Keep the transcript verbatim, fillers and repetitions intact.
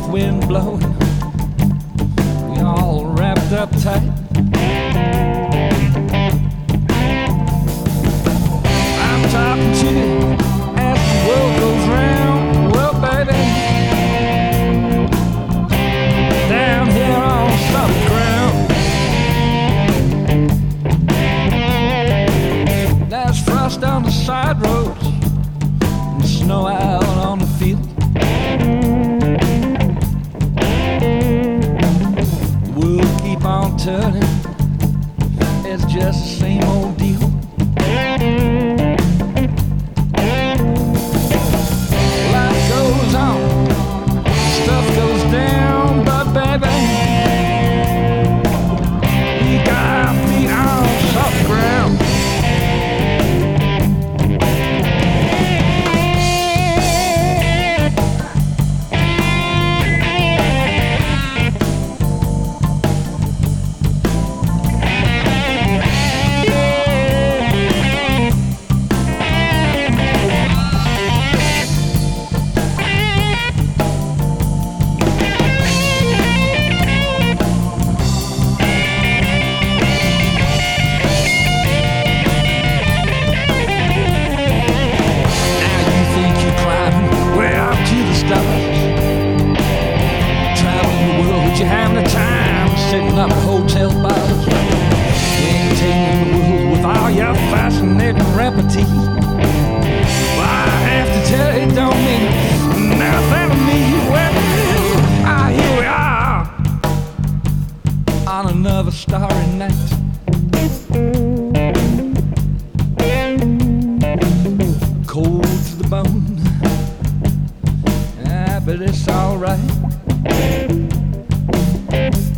north wind blowing. We all wrapped up tight. I'm talking to you as the world goes round. Well, baby, down here on solid ground, there's frost on the side roads and snow out on the field. We'll keep on turning, it's just the same old deal. Life goes on, stuff goes down, but baby, we got our feet on soft ground. You having the time setting up hotel bars, maintaining the world with all your fascinating repartee. Well, I have to tell you, it don't mean nothing to me. Well, ah, here we are on another starry night. Cold to the bone, ah, but it's all right.